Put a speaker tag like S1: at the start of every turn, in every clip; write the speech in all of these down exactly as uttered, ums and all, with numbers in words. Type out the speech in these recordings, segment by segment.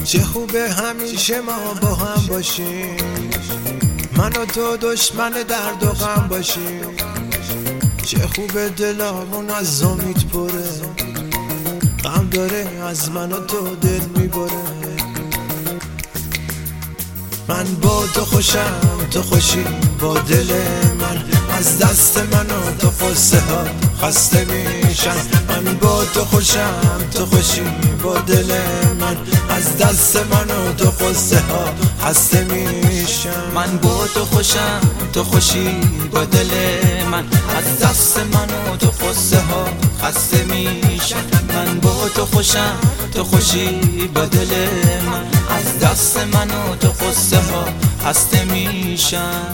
S1: چه خوبه همیشه ما با هم باشیم، من و تو دشمن درد و غم باشیم. چه خوبه دلامون از امید پره، غم داره از من و تو دل میبره. من با تو خوشم، تو خوشی با دل من، از دست من و تو قصه ها خسته میشن. من با تو خوشم، تو خوشی با دل من، از دست من و تو قصه ها خسته میشن.
S2: من با تو خوشم، تو خوشی با دل من، از دست من و تو قصه ها خسته میشن. من با تو خوشم، تو خوشی با دل من، از دست من و تو قصه ها خسته میشن.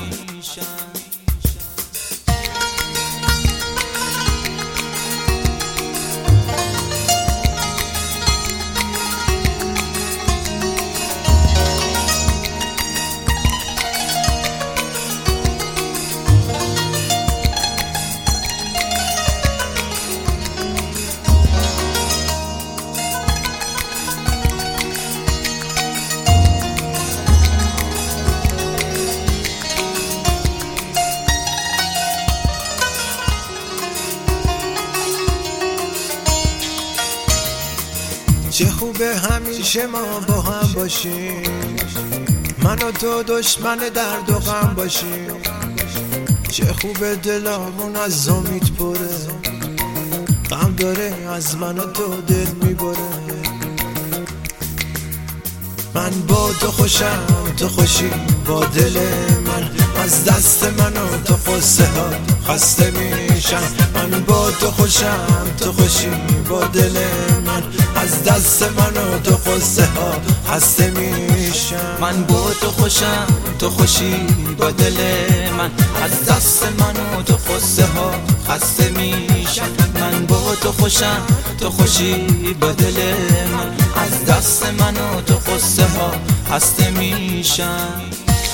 S1: چه خوبه همیشه ما با هم باشیم، من و تو دشمن درد و غم باشیم. چه خوبه دلامون از امید پره، غم داره از من و تو دل میبره. من با تو خوشم، تو خوشی با دل من، از دست من و تو قصه ها خسته میشن. من با تو خوشم، تو خوشی با دل من، از دست من و تو قصه ها خسته میشن.
S2: من با تو خوشم، تو خوشی با دل من، از دست من و تو قصه ها خسته میشن. من با تو خوشم، تو خوشی با دل من، از دست من و تو قصه ها خسته میشن.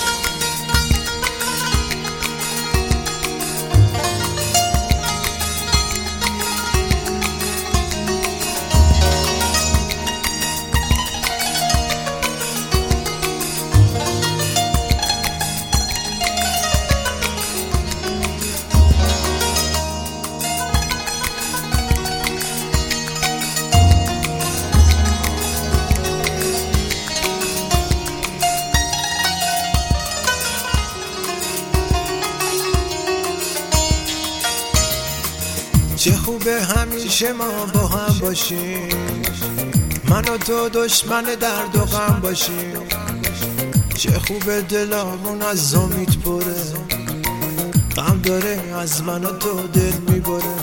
S1: چه خوبه همیشه ما با هم باشیم، من و تو دشمن درد و غم باشیم. چه خوبه دلامون از امید پره، غم داره از من و تو دل میبره.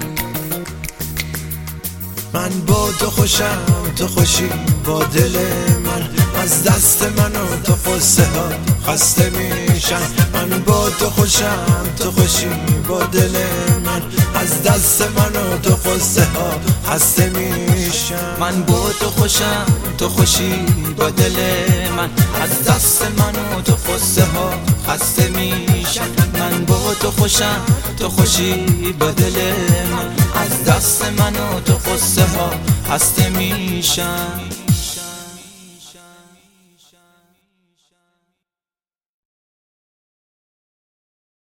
S1: من با تو خوشم، تو خوشی با دل من، از دست من و تو قصه ها خسته میشن. من با تو خوشم، تو خوشی با دل من، از دست من و تو قصه ها خسته میشن.
S2: من با تو خوشم، تو خوشی با دل من، از دست من و تو قصه ها خسته میشن. من با تو خوشم، تو خوشی با دل من، از دست من و تو قصه ها خسته میشن.